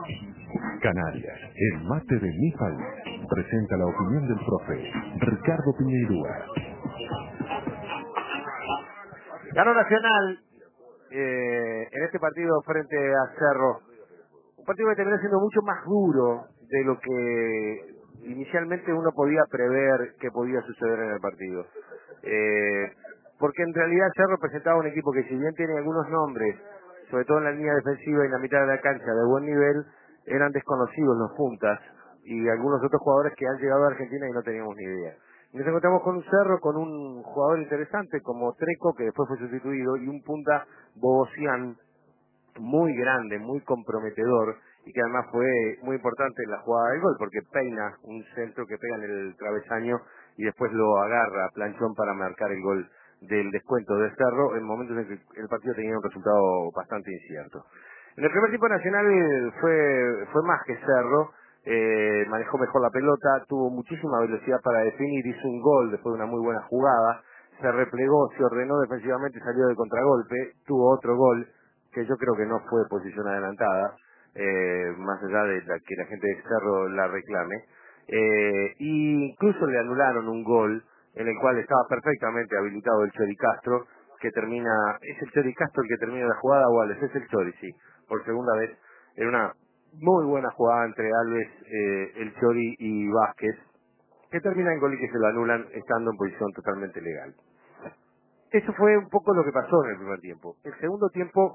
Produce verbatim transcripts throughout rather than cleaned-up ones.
Canarias, el mate de mi país, presenta la opinión del profe Ricardo Piñeirúa. Ganó Nacional eh, en este partido frente a Cerro. Un partido que terminó siendo mucho más duro de lo que inicialmente uno podía prever que podía suceder en el partido. Eh, porque en realidad Cerro presentaba un equipo que, si bien tiene algunos nombres, sobre todo en la línea defensiva y en la mitad de la cancha de buen nivel, eran desconocidos los puntas y algunos otros jugadores que han llegado a Argentina y no teníamos ni idea. Y nos encontramos con un Cerro, con un jugador interesante como Treco, que después fue sustituido, y un punta Bogosian, muy grande, muy comprometedor, y que además fue muy importante en la jugada del gol, porque peina un centro que pega en el travesaño y después lo agarra a Planchón para marcar el gol del descuento de Cerro en momentos en que el partido tenía un resultado bastante incierto. En el primer tiempo Nacional fue fue más que Cerro, eh, manejó mejor la pelota, tuvo muchísima velocidad para definir, hizo un gol después de una muy buena jugada, se replegó, se ordenó defensivamente, salió de contragolpe, tuvo otro gol que yo creo que no fue posición adelantada, eh, más allá de la, que la gente de Cerro la reclame, eh, y incluso le anularon un gol en el cual estaba perfectamente habilitado el Chori Castro, que termina, ¿es el Chori Castro el que termina la jugada o Alves? Es el Chori, sí, por segunda vez, en una muy buena jugada entre Alves, eh, el Chori y Vázquez, que termina en gol y que se lo anulan estando en posición totalmente legal. Eso fue un poco lo que pasó en el primer tiempo. El segundo tiempo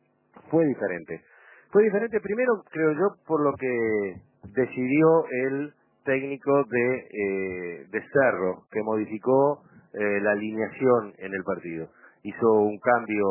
fue diferente. Fue diferente primero, creo yo, por lo que decidió el técnico de, eh, de Cerro, que modificó eh, la alineación en el partido. Hizo un cambio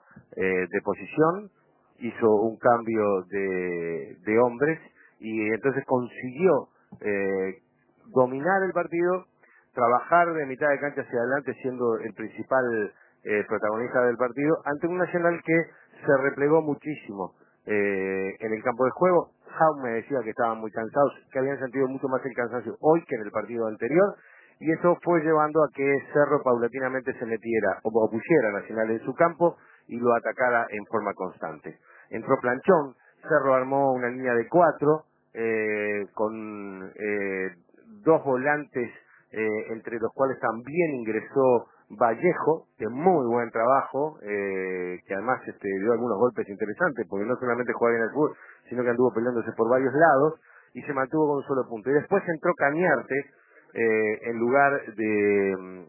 eh, de posición, hizo un cambio de, de hombres, y entonces consiguió eh, dominar el partido, trabajar de mitad de cancha hacia adelante siendo el principal eh, protagonista del partido, ante un Nacional que se replegó muchísimo eh, en el campo de juego. Jaume decía que estaban muy cansados, que habían sentido mucho más el cansancio hoy que en el partido anterior, y eso fue llevando a que Cerro paulatinamente se metiera o, o pusiera a Nacional en su campo y lo atacara en forma constante. Entró Planchón, Cerro armó una línea de cuatro, eh, con eh, dos volantes, eh, entre los cuales también ingresó Vallejo, de muy buen trabajo, eh, que además este, dio algunos golpes interesantes, porque no solamente jugaba bien al fútbol, sino que anduvo peleándose por varios lados, y se mantuvo con un solo punto. Y después entró Cañarte, eh, en lugar de,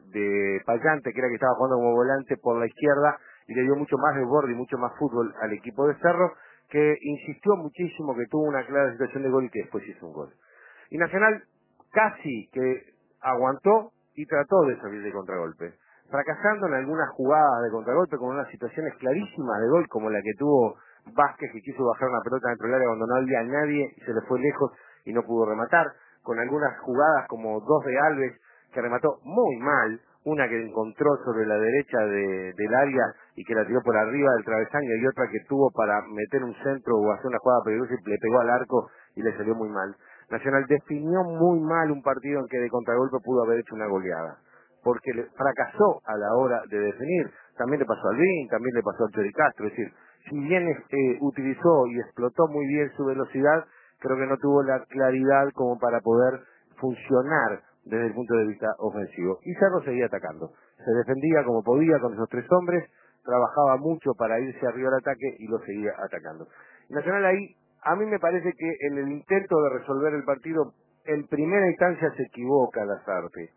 de Payante, que era que estaba jugando como volante por la izquierda, y le dio mucho más desborde y mucho más fútbol al equipo de Cerro, que insistió muchísimo, que tuvo una clara situación de gol y que después hizo un gol. Y Nacional casi que aguantó y trató de salir de contragolpe, fracasando en algunas jugadas de contragolpe con unas situaciones clarísimas de gol, como la que tuvo Vázquez, que quiso bajar una pelota dentro del área cuando no había nadie y se le fue lejos y no pudo rematar, con algunas jugadas como dos de Alves, que remató muy mal, una que encontró sobre la derecha de, del área y que la tiró por arriba del travesaño, y otra que tuvo para meter un centro o hacer una jugada peligrosa y le pegó al arco y le salió muy mal. Nacional definió muy mal un partido en que de contragolpe pudo haber hecho una goleada, porque le fracasó a la hora de definir. También le pasó a Alvin, también le pasó a Chori Castro. Es decir, si bien eh, utilizó y explotó muy bien su velocidad, creo que no tuvo la claridad como para poder funcionar desde el punto de vista ofensivo. Y Cerro seguía atacando. Se defendía como podía con esos tres hombres, trabajaba mucho para irse arriba al ataque y lo seguía atacando. Nacional ahí, a mí me parece que en el intento de resolver el partido, en primera instancia se equivoca Lazarte,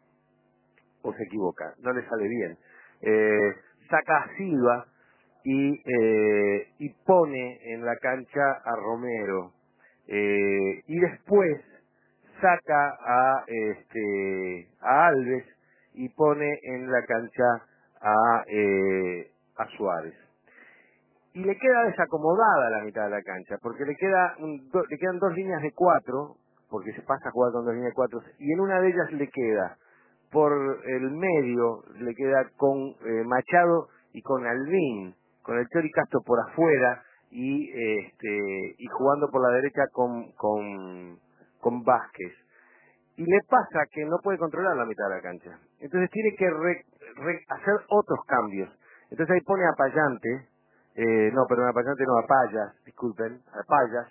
o se equivoca, no le sale bien. Eh, saca a Silva y, eh, y pone en la cancha a Romero. Eh, y después saca a, este, a Alves y pone en la cancha a, eh, a Suárez. Y le queda desacomodada la mitad de la cancha, porque le queda un, do, le quedan dos líneas de cuatro, porque se pasa a jugar con dos líneas de cuatro, y en una de ellas le queda, por el medio, le queda con eh, Machado y con Alvin, con el Chori Castro por afuera, y este y jugando por la derecha con, con, con Vázquez. Y le pasa que no puede controlar la mitad de la cancha. Entonces tiene que re, re, hacer otros cambios. Entonces ahí pone a Payante, eh, no, perdón, a Payante no, a Payas, disculpen, a Payas,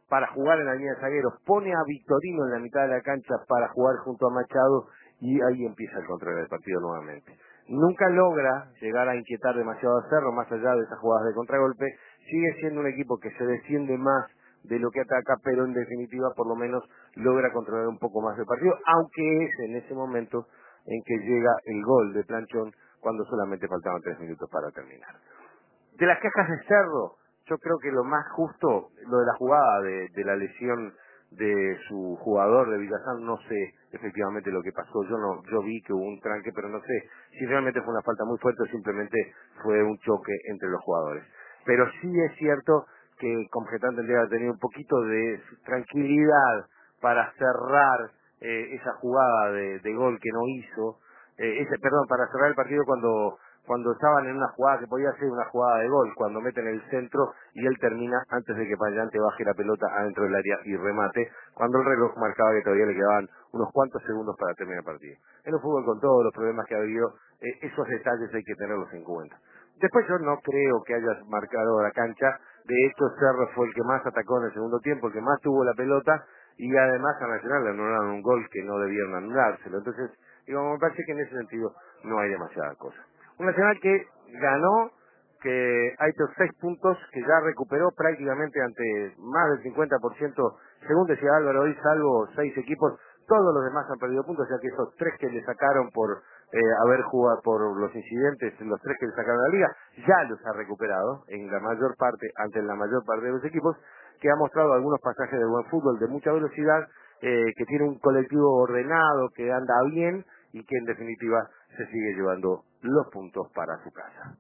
para jugar en la línea de zagueros, pone a Victorino en la mitad de la cancha para jugar junto a Machado y ahí empieza el control del partido nuevamente. Nunca logra llegar a inquietar demasiado a Cerro, más allá de esas jugadas de contragolpe, sigue siendo un equipo que se defiende más de lo que ataca, pero en definitiva por lo menos logra controlar un poco más el partido, aunque es en ese momento en que llega el gol de Planchón cuando solamente faltaban tres minutos para terminar. De las quejas de Cerro, yo creo que lo más justo, lo de la jugada de, de la lesión de su jugador de Villazán, no sé efectivamente lo que pasó, yo no, yo vi que hubo un tranque, pero no sé si realmente fue una falta muy fuerte o simplemente fue un choque entre los jugadores. Pero sí es cierto que Congetán tendría que tener un poquito de tranquilidad para cerrar eh, esa jugada de, de gol que no hizo, eh, ese, perdón, para cerrar el partido cuando cuando estaban en una jugada que podía ser una jugada de gol, cuando meten el centro y él termina antes de que Payante baje la pelota adentro del área y remate, cuando el reloj marcaba que todavía le quedaban unos cuantos segundos para terminar el partido. En el fútbol, con todos los problemas que ha habido, eh, esos detalles hay que tenerlos en cuenta. Después yo no creo que haya marcado la cancha, de hecho Cerro fue el que más atacó en el segundo tiempo, el que más tuvo la pelota, y además a Nacional le anularon un gol que no debieron anulárselo. Entonces, digo, me parece que en ese sentido no hay demasiada cosa. Un Nacional que ganó, que hay otros seis puntos, que ya recuperó prácticamente ante más del cincuenta por ciento, según decía Álvaro hoy, salvo seis equipos, todos los demás han perdido puntos, ya que esos tres que le sacaron por eh, haber jugado por los incidentes, los tres que le sacaron a la liga, ya los ha recuperado en la mayor parte, ante la mayor parte de los equipos, que ha mostrado algunos pasajes de buen fútbol, de mucha velocidad, eh, que tiene un colectivo ordenado, que anda bien y que en definitiva se sigue llevando los puntos para su casa.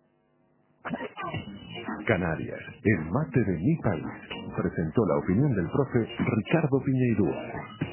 Canarias, el mate de mi país, presentó la opinión del profe Ricardo Piñeirúa.